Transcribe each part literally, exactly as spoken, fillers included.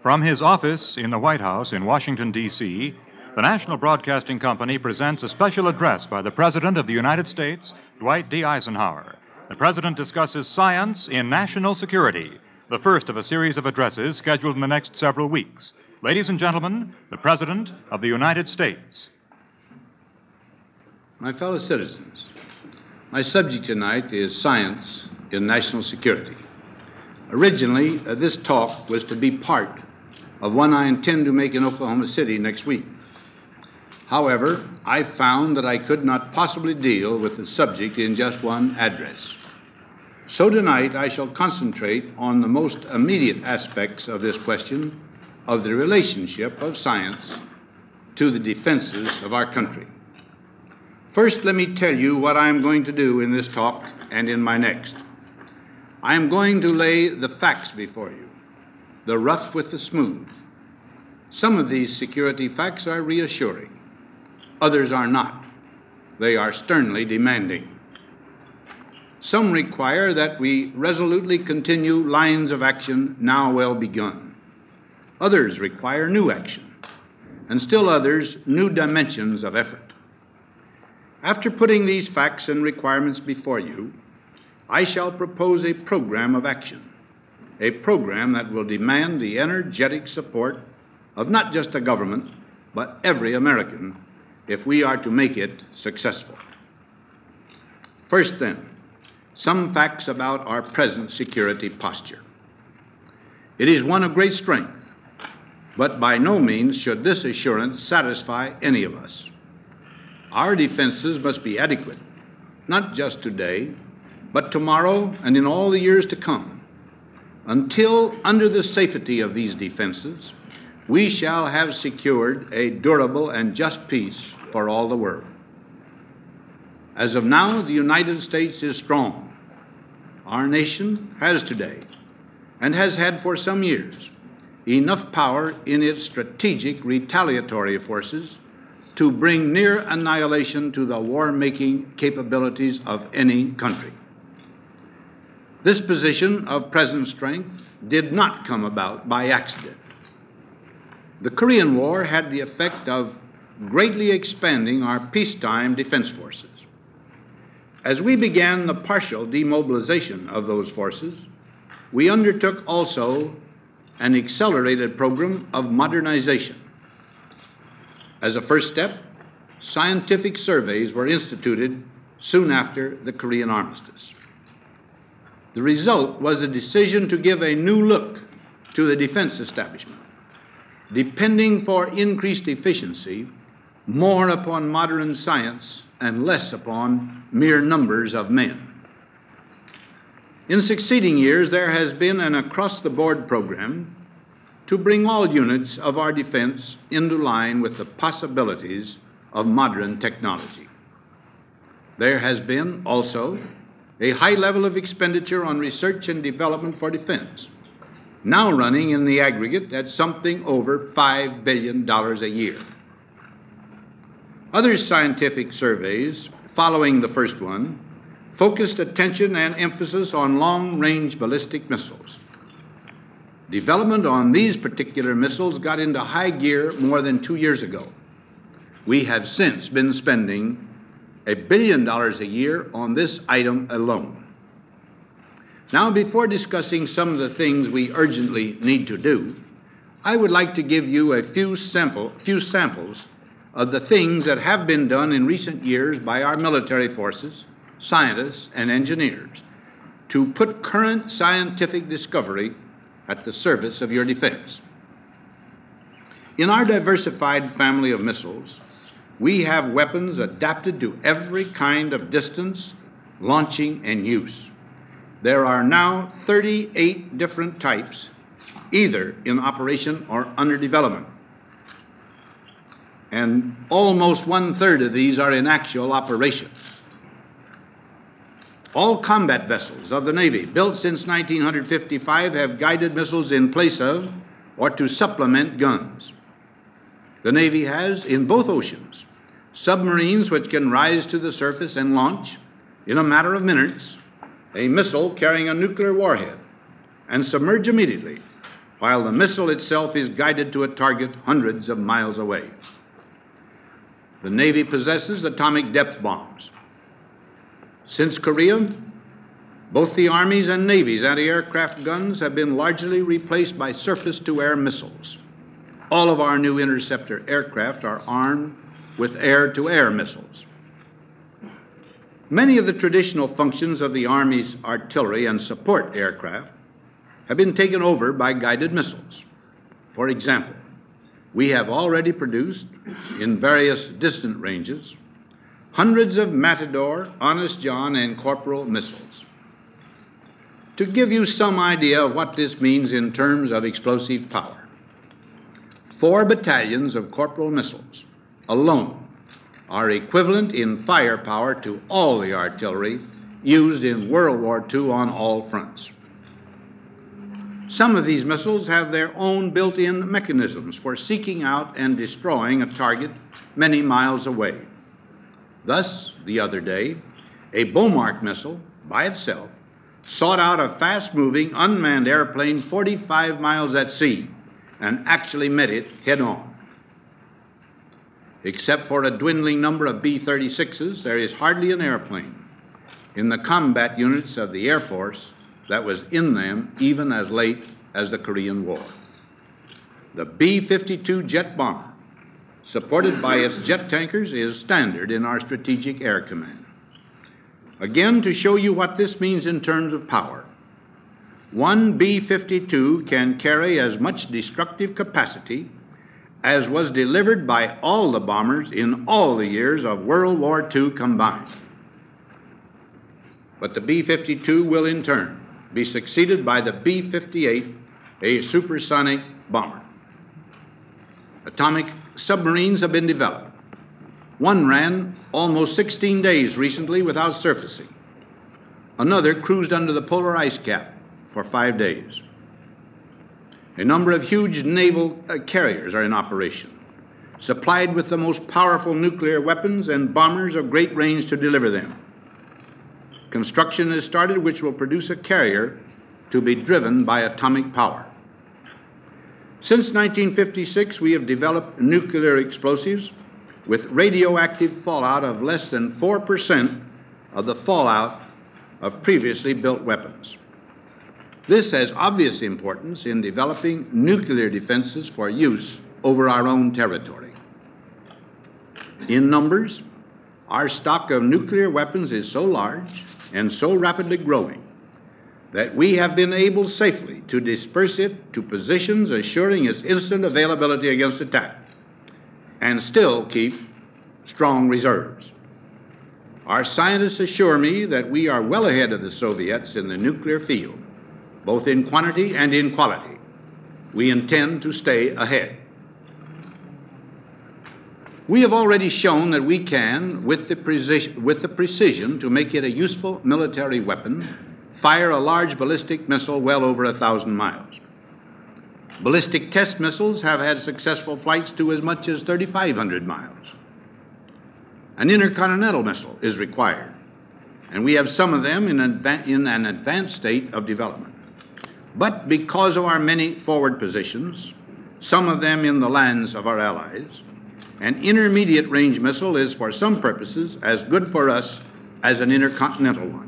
From his office in the White House in Washington, D C, the National Broadcasting Company presents a special address by the President of the United States, Dwight D. Eisenhower. The President discusses science in national security, the first of a series of addresses scheduled in the next several weeks. Ladies and gentlemen, the President of the United States. My fellow citizens, my subject tonight is science in national security. Originally, uh, this talk was to be part of one I intend to make in Oklahoma City next week. However, I found that I could not possibly deal with the subject in just one address. So tonight I shall concentrate on the most immediate aspects of this question of the relationship of science to the defenses of our country. First, let me tell you what I am going to do in this talk and in my next. I am going to lay the facts before you, the rough with the smooth. Some of these security facts are reassuring. Others are not. They are sternly demanding. Some require that we resolutely continue lines of action now well begun. Others require new action, and still others, new dimensions of effort. After putting these facts and requirements before you, I shall propose a program of action, a program that will demand the energetic support of not just the government, but every American, if we are to make it successful. First, then, some facts about our present security posture. It is one of great strength, but by no means should this assurance satisfy any of us. Our defenses must be adequate, not just today, but tomorrow and in all the years to come, until, under the safety of these defenses, we shall have secured a durable and just peace for all the world. As of now, the United States is strong. Our nation has today, and has had for some years, enough power in its strategic retaliatory forces to bring near annihilation to the war-making capabilities of any country. This position of present strength did not come about by accident. The Korean War had the effect of greatly expanding our peacetime defense forces. As we began the partial demobilization of those forces, we undertook also an accelerated program of modernization. As a first step, scientific surveys were instituted soon after the Korean armistice. The result was a decision to give a new look to the defense establishment, depending for increased efficiency more upon modern science and less upon mere numbers of men. In succeeding years, there has been an across-the-board program to bring all units of our defense into line with the possibilities of modern technology. There has been also a high level of expenditure on research and development for defense, now running in the aggregate at something over five billion dollars a year. Other scientific surveys, following the first one, focused attention and emphasis on long-range ballistic missiles. Development on these particular missiles got into high gear more than two years ago. We have since been spending a billion dollars a year on this item alone. Now, before discussing some of the things we urgently need to do, I would like to give you a few, sample, few samples of the things that have been done in recent years by our military forces, scientists, and engineers to put current scientific discovery at the service of your defense. In our diversified family of missiles, we have weapons adapted to every kind of distance, launching, and use. There are now thirty-eight different types, either in operation or under development. And almost one-third of these are in actual operation. All combat vessels of the Navy, built since nineteen fifty-five, have guided missiles in place of or to supplement guns. The Navy has, in both oceans, submarines which can rise to the surface and launch, in a matter of minutes, a missile carrying a nuclear warhead and submerge immediately while the missile itself is guided to a target hundreds of miles away. The Navy possesses atomic depth bombs. Since Korea, both the Army's and Navy's anti-aircraft guns have been largely replaced by surface-to-air missiles. All of our new interceptor aircraft are armed with air-to-air missiles. Many of the traditional functions of the Army's artillery and support aircraft have been taken over by guided missiles. For example, we have already produced, in various distant ranges, hundreds of Matador, Honest John, and Corporal missiles. To give you some idea of what this means in terms of explosive power, four battalions of Corporal missiles alone are equivalent in firepower to all the artillery used in World War Two on all fronts. Some of these missiles have their own built-in mechanisms for seeking out and destroying a target many miles away. Thus, the other day, a Bomark missile, by itself, sought out a fast-moving, unmanned airplane forty-five miles at sea and actually met it head-on. Except for a dwindling number of B thirty-sixes, there is hardly an airplane in the combat units of the Air Force that was in them even as late as the Korean War. The B fifty-two jet bomber, supported by its jet tankers, is standard in our Strategic Air Command. Again, to show you what this means in terms of power, one B fifty-two can carry as much destructive capacity as was delivered by all the bombers in all the years of World War Two combined. But the B fifty-two will in turn be succeeded by the B fifty-eight, a supersonic bomber. Atomic submarines have been developed. One ran almost sixteen days recently without surfacing. Another cruised under the polar ice cap for five days. A number of huge naval uh, carriers are in operation, supplied with the most powerful nuclear weapons and bombers of great range to deliver them. Construction has started which will produce a carrier to be driven by atomic power. Since nineteen fifty-six, we have developed nuclear explosives with radioactive fallout of less than four percent of the fallout of previously built weapons. This has obvious importance in developing nuclear defenses for use over our own territory. In numbers, our stock of nuclear weapons is so large and so rapidly growing that we have been able safely to disperse it to positions assuring its instant availability against attack and still keep strong reserves. Our scientists assure me that we are well ahead of the Soviets in the nuclear field, both in quantity and in quality. We intend to stay ahead. We have already shown that we can, with the, precision, with the precision to make it a useful military weapon, fire a large ballistic missile well over a thousand miles. Ballistic test missiles have had successful flights to as much as thirty-five hundred miles. An intercontinental missile is required, and we have some of them in, adva- in an advanced state of development. But because of our many forward positions, some of them in the lands of our allies, an intermediate range missile is for some purposes as good for us as an intercontinental one.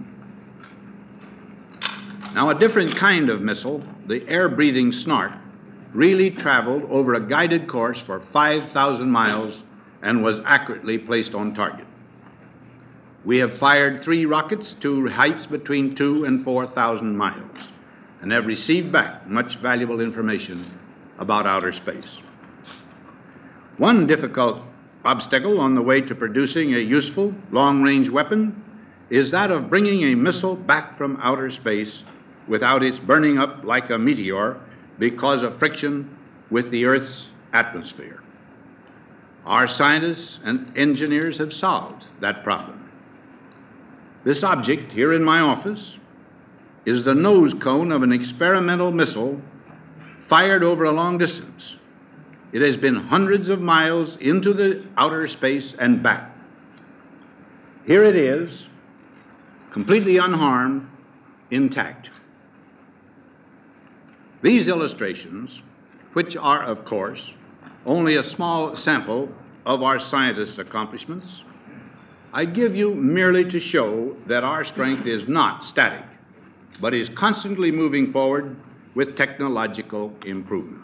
Now, a different kind of missile, the air-breathing Snark, really traveled over a guided course for five thousand miles and was accurately placed on target. We have fired three rockets to heights between two and four thousand miles and have received back much valuable information about outer space. One difficult obstacle on the way to producing a useful long-range weapon is that of bringing a missile back from outer space without its burning up like a meteor because of friction with the Earth's atmosphere. Our scientists and engineers have solved that problem. This object here in my office is the nose cone of an experimental missile fired over a long distance. It has been hundreds of miles into the outer space and back. Here it is, completely unharmed, intact. These illustrations, which are, of course, only a small sample of our scientists' accomplishments, I give you merely to show that our strength is not static, but is constantly moving forward with technological improvement.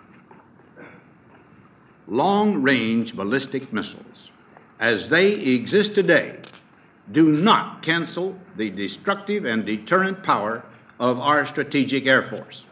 Long-range ballistic missiles, as they exist today, do not cancel the destructive and deterrent power of our strategic air force.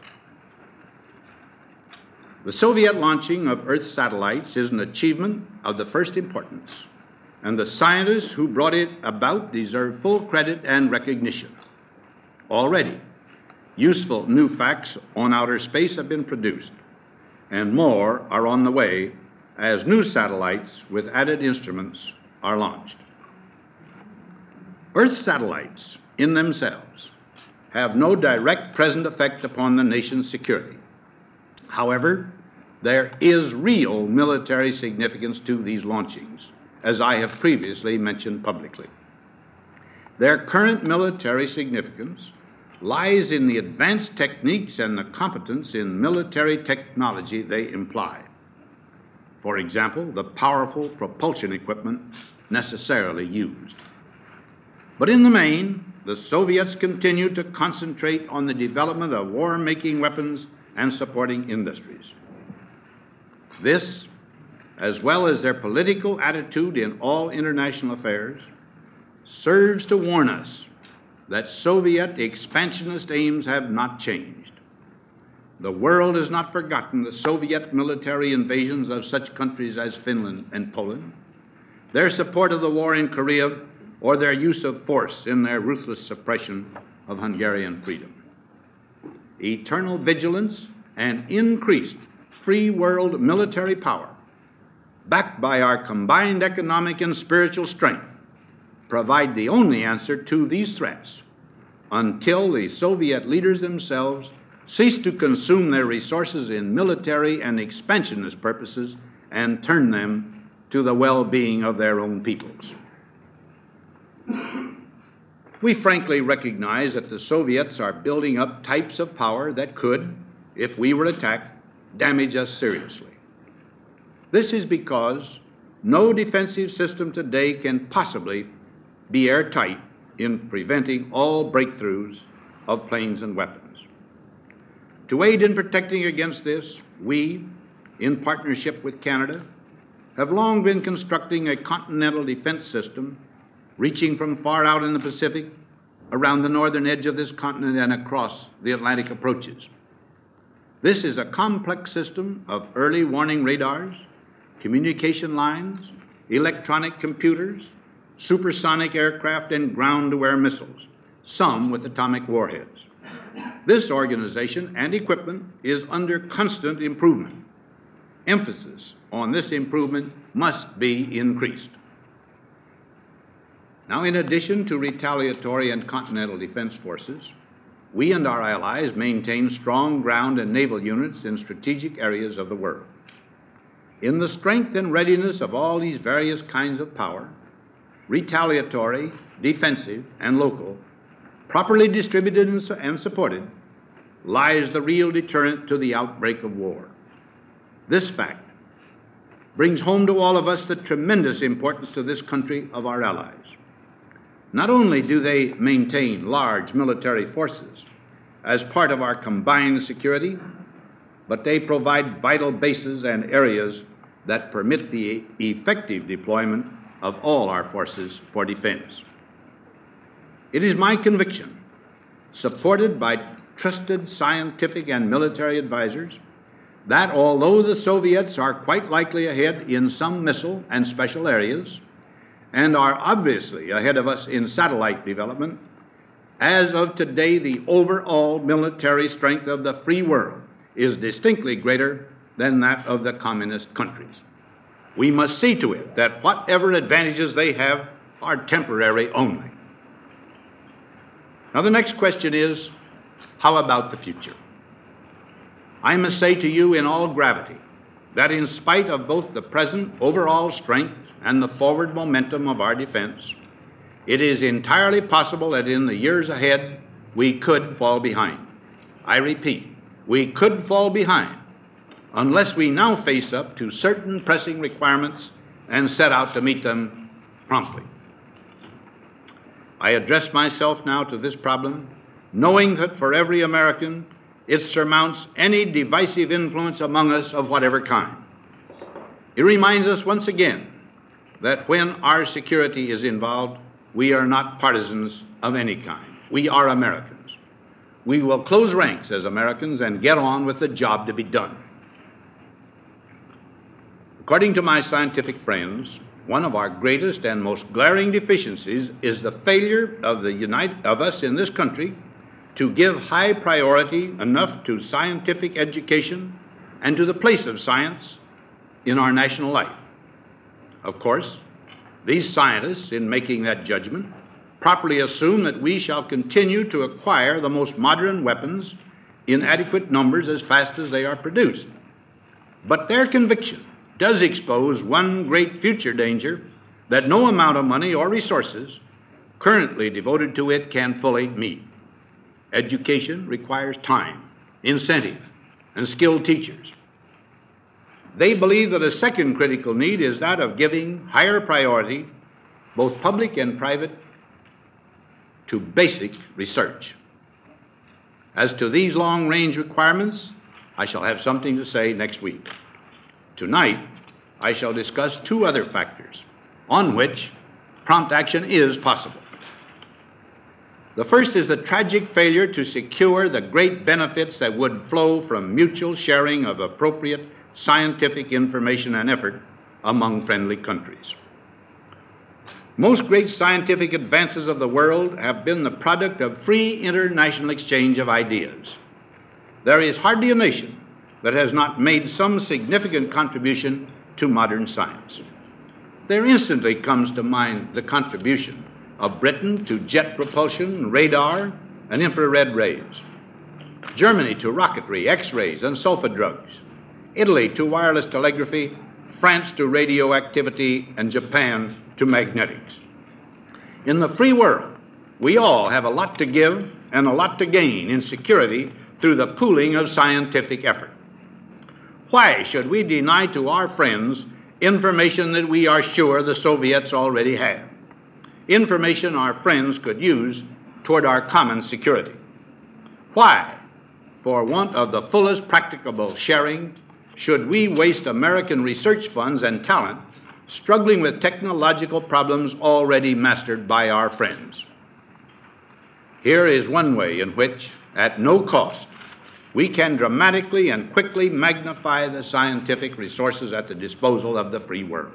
The Soviet launching of Earth satellites is an achievement of the first importance, and the scientists who brought it about deserve full credit and recognition. Already, useful new facts on outer space have been produced, and more are on the way as new satellites with added instruments are launched. Earth satellites, in themselves, have no direct present effect upon the nation's security. However, there is real military significance to these launchings, as I have previously mentioned publicly. Their current military significance lies in the advanced techniques and the competence in military technology they imply. For example, the powerful propulsion equipment necessarily used. But in the main, the Soviets continue to concentrate on the development of war-making weapons and supporting industries. This, as well as their political attitude in all international affairs, serves to warn us that Soviet expansionist aims have not changed. The world has not forgotten the Soviet military invasions of such countries as Finland and Poland, their support of the war in Korea, or their use of force in their ruthless suppression of Hungarian freedom. Eternal vigilance and increased free world military power, backed by our combined economic and spiritual strength, provide the only answer to these threats until the Soviet leaders themselves cease to consume their resources in military and expansionist purposes and turn them to the well-being of their own peoples. We frankly recognize that the Soviets are building up types of power that could, if we were attacked, damage us seriously. This is because no defensive system today can possibly be airtight in preventing all breakthroughs of planes and weapons. To aid in protecting against this, we, in partnership with Canada, have long been constructing a continental defense system reaching from far out in the Pacific, around the northern edge of this continent, and across the Atlantic approaches. This is a complex system of early warning radars, communication lines, electronic computers, supersonic aircraft, and ground-to-air missiles, some with atomic warheads. This organization and equipment is under constant improvement. Emphasis on this improvement must be increased. Now, in addition to retaliatory and continental defense forces, we and our allies maintain strong ground and naval units in strategic areas of the world. In the strength and readiness of all these various kinds of power, retaliatory, defensive, and local, properly distributed and supported, lies the real deterrent to the outbreak of war. This fact brings home to all of us the tremendous importance to this country of our allies. Not only do they maintain large military forces as part of our combined security, but they provide vital bases and areas that permit the effective deployment of all our forces for defense. It is my conviction, supported by trusted scientific and military advisors, that although the Soviets are quite likely ahead in some missile and special areas, and are obviously ahead of us in satellite development, as of today, the overall military strength of the free world is distinctly greater than that of the communist countries. We must see to it that whatever advantages they have are temporary only. Now, the next question is, how about the future? I must say to you in all gravity that in spite of both the present overall strength and the forward momentum of our defense, it is entirely possible that in the years ahead we could fall behind. I repeat, we could fall behind unless we now face up to certain pressing requirements and set out to meet them promptly. I address myself now to this problem, knowing that for every American it surmounts any divisive influence among us of whatever kind. It reminds us once again that when our security is involved, we are not partisans of any kind. We are Americans. We will close ranks as Americans and get on with the job to be done. According to my scientific friends, one of our greatest and most glaring deficiencies is the failure of, the United, of us in this country to give high priority enough to scientific education and to the place of science in our national life. Of course, these scientists, in making that judgment, properly assume that we shall continue to acquire the most modern weapons in adequate numbers as fast as they are produced. But their conviction does expose one great future danger that no amount of money or resources currently devoted to it can fully meet. Education requires time, incentive, and skilled teachers. They believe that a second critical need is that of giving higher priority, both public and private, to basic research. As to these long-range requirements, I shall have something to say next week. Tonight, I shall discuss two other factors on which prompt action is possible. The first is the tragic failure to secure the great benefits that would flow from mutual sharing of appropriate scientific information and effort among friendly countries. Most great scientific advances of the world have been the product of free international exchange of ideas. There is hardly a nation that has not made some significant contribution to modern science. There instantly comes to mind the contribution of Britain to jet propulsion, radar, and infrared rays, Germany to rocketry, X-rays, and sulfa drugs, Italy to wireless telegraphy, France to radioactivity, and Japan to magnetics. In the free world, we all have a lot to give and a lot to gain in security through the pooling of scientific effort. Why should we deny to our friends information that we are sure the Soviets already have? Information our friends could use toward our common security. Why, for want of the fullest practicable sharing, should we waste American research funds and talent struggling with technological problems already mastered by our friends? Here is one way in which, at no cost, we can dramatically and quickly magnify the scientific resources at the disposal of the free world.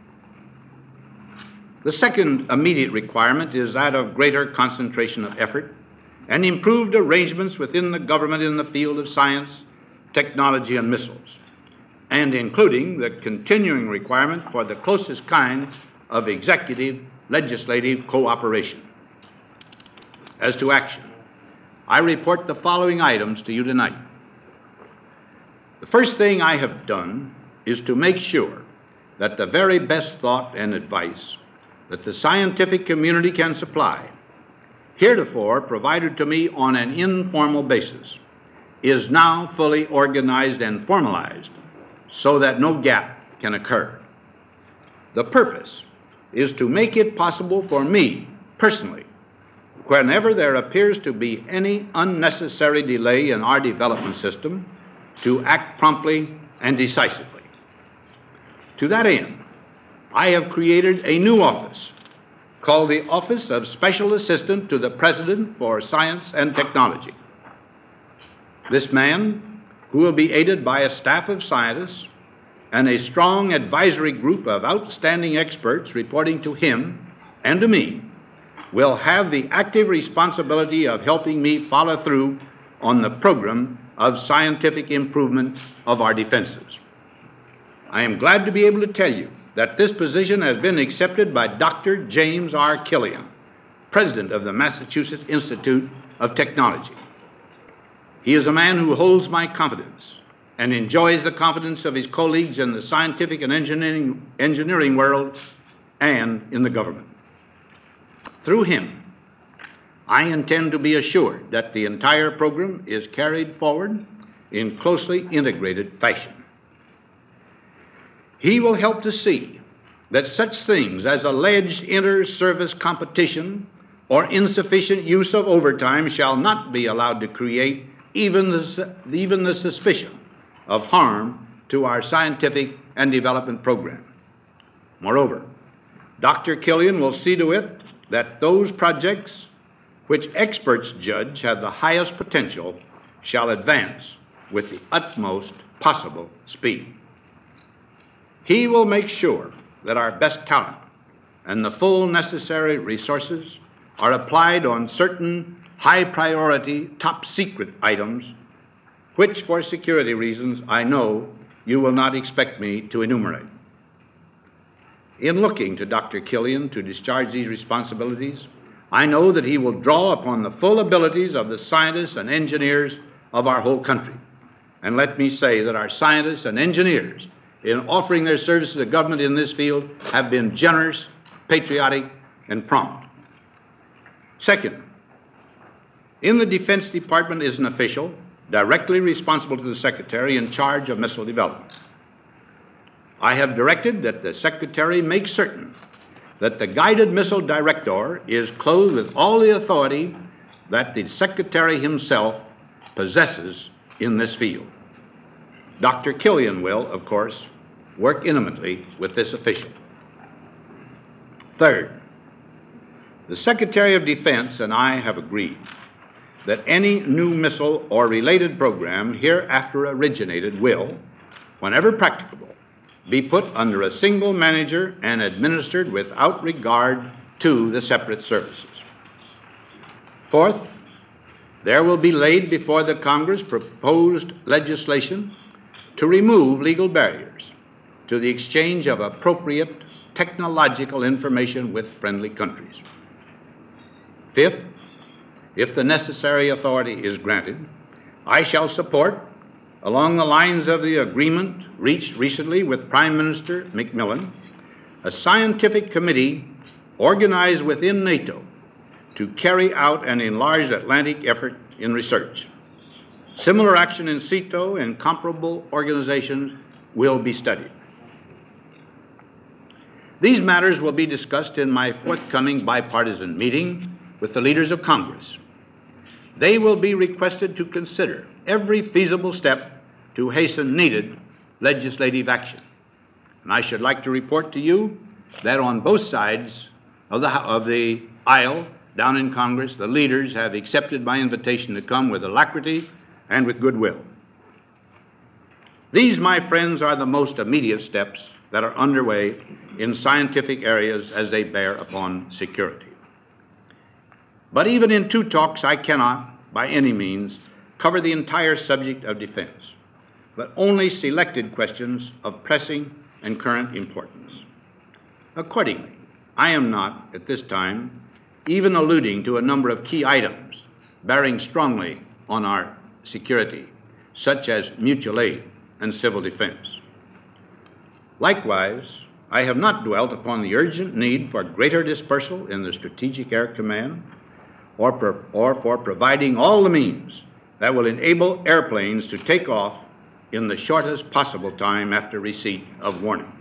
The second immediate requirement is that of greater concentration of effort and improved arrangements within the government in the field of science, technology, and missiles, and including the continuing requirement for the closest kind of executive legislative cooperation. As to action, I report the following items to you tonight. The first thing I have done is to make sure that the very best thought and advice that the scientific community can supply, heretofore provided to me on an informal basis, is now fully organized and formalized so that no gap can occur. The purpose is to make it possible for me, personally, whenever there appears to be any unnecessary delay in our development system, to act promptly and decisively. To that end, I have created a new office called the Office of Special Assistant to the President for Science and Technology. This man, who will be aided by a staff of scientists and a strong advisory group of outstanding experts reporting to him and to me, will have the active responsibility of helping me follow through on the program of scientific improvement of our defenses. I am glad to be able to tell you that this position has been accepted by Doctor James R. Killian, president of the Massachusetts Institute of Technology. He is a man who holds my confidence and enjoys the confidence of his colleagues in the scientific and engineering, engineering world and in the government. Through him, I intend to be assured that the entire program is carried forward in closely integrated fashion. He will help to see that such things as alleged inter-service competition or insufficient use of overtime shall not be allowed to create even the, even the suspicion of harm to our scientific and development program. Moreover, Doctor Killian will see to it that those projects which experts judge have the highest potential shall advance with the utmost possible speed. He will make sure that our best talent and the full necessary resources are applied on certain high-priority, top-secret items, which, for security reasons, I know you will not expect me to enumerate. In looking to Doctor Killian to discharge these responsibilities, I know that he will draw upon the full abilities of the scientists and engineers of our whole country. And let me say that our scientists and engineers, in offering their services to government in this field, have been generous, patriotic, and prompt. Second, in the Defense Department is an official directly responsible to the Secretary in charge of missile development. I have directed that the Secretary make certain that the Guided Missile Director is clothed with all the authority that the Secretary himself possesses in this field. Doctor Killian will, of course, work intimately with this official. Third, the Secretary of Defense and I have agreed that any new missile or related program hereafter originated will, whenever practicable, be put under a single manager and administered without regard to the separate services. Fourth, there will be laid before the Congress proposed legislation to remove legal barriers to the exchange of appropriate technological information with friendly countries. Fifth, if the necessary authority is granted, I shall support, along the lines of the agreement reached recently with Prime Minister Macmillan, a scientific committee organized within NATO to carry out an enlarged Atlantic effort in research. Similar action in CETO and comparable organizations will be studied. These matters will be discussed in my forthcoming bipartisan meeting with the leaders of Congress. They will be requested to consider every feasible step to hasten needed legislative action. And I should like to report to you that on both sides of the, of the aisle down in Congress, the leaders have accepted my invitation to come with alacrity and with goodwill. These, my friends, are the most immediate steps that are underway in scientific areas as they bear upon security. But even in two talks, I cannot, by any means, cover the entire subject of defense, but only selected questions of pressing and current importance. Accordingly, I am not, at this time, even alluding to a number of key items bearing strongly on our security, such as mutual aid and civil defense. Likewise, I have not dwelt upon the urgent need for greater dispersal in the Strategic Air Command or, per, or for providing all the means that will enable airplanes to take off in the shortest possible time after receipt of warning.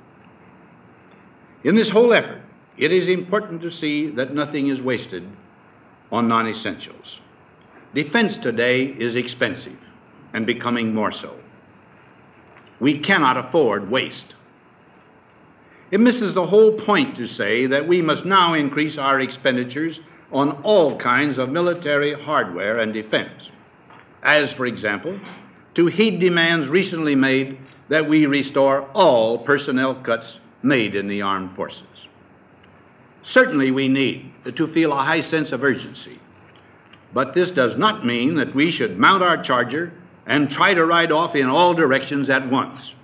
In this whole effort, it is important to see that nothing is wasted on non-essentials. Defense today is expensive and becoming more so. We cannot afford waste. It misses the whole point to say that we must now increase our expenditures on all kinds of military hardware and defense, as, for example, to heed demands recently made that we restore all personnel cuts made in the armed forces. Certainly we need to feel a high sense of urgency, but this does not mean that we should mount our charger and try to ride off in all directions at once.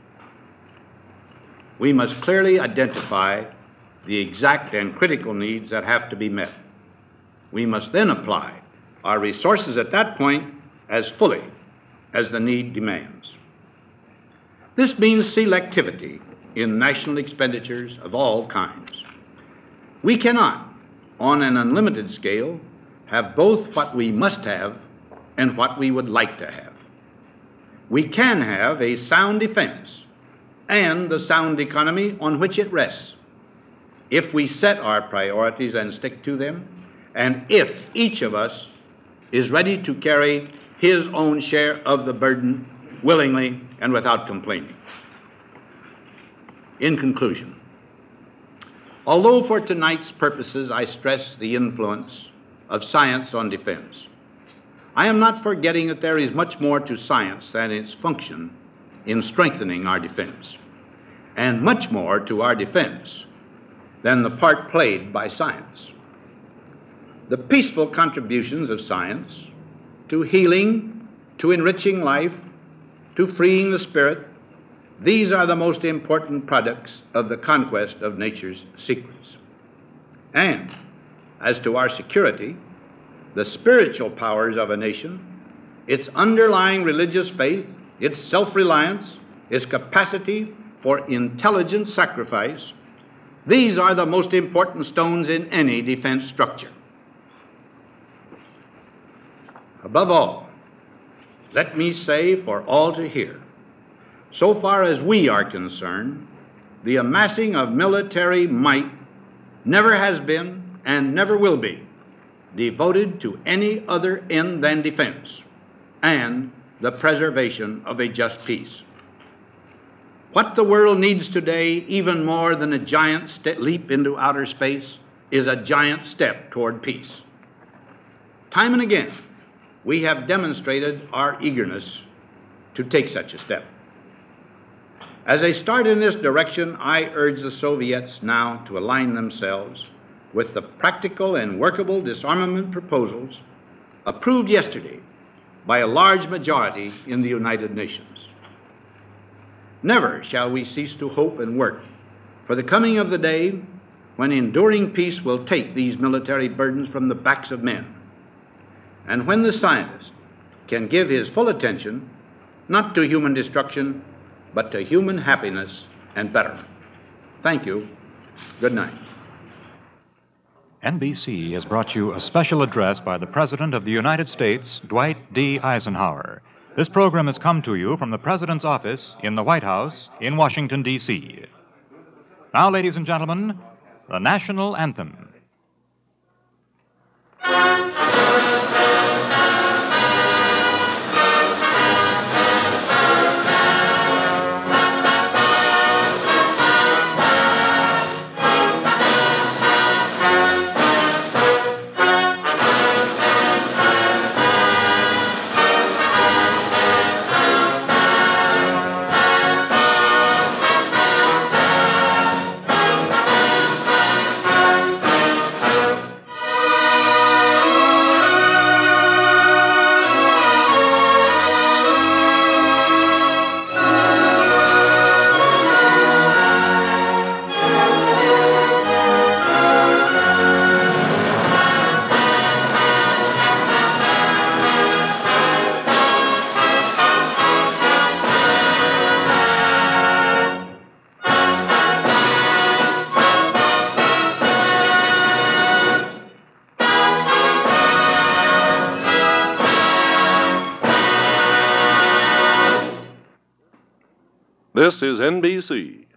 We must clearly identify the exact and critical needs that have to be met. We must then apply our resources at that point as fully as the need demands. This means selectivity in national expenditures of all kinds. We cannot, on an unlimited scale, have both what we must have and what we would like to have. we can have a sound defense and the sound economy on which it rests if we set our priorities and stick to them, and if each of us is ready to carry his own share of the burden willingly and without complaining. In conclusion, although for tonight's purposes I stress the influence of science on defense, I am not forgetting that there is much more to science than its function in strengthening our defense, and much more to our defense than the part played by science. The peaceful contributions of science to healing, to enriching life, to freeing the spirit, these are the most important products of the conquest of nature's secrets. And as to our security, the spiritual powers of a nation, its underlying religious faith, its self-reliance, its capacity for intelligent sacrifice, these are the most important stones in any defense structure. Above all, let me say for all to hear, so far as we are concerned, the amassing of military might never has been and never will be devoted to any other end than defense and the preservation of a just peace. What the world needs today, even more than a giant st- leap into outer space, is a giant step toward peace. Time and again, we have demonstrated our eagerness to take such a step. As a start in this direction, I urge the Soviets now to align themselves with the practical and workable disarmament proposals approved yesterday by a large majority in the United Nations. Never shall we cease to hope and work for the coming of the day when enduring peace will take these military burdens from the backs of men, and when the scientist can give his full attention not to human destruction, but to human happiness and betterment. Thank you. Good night. N B C has brought you a special address by the President of the United States, Dwight D. Eisenhower. This program has come to you from the President's office in the White House in Washington, D C Now, ladies and gentlemen, the National Anthem. This is N B C.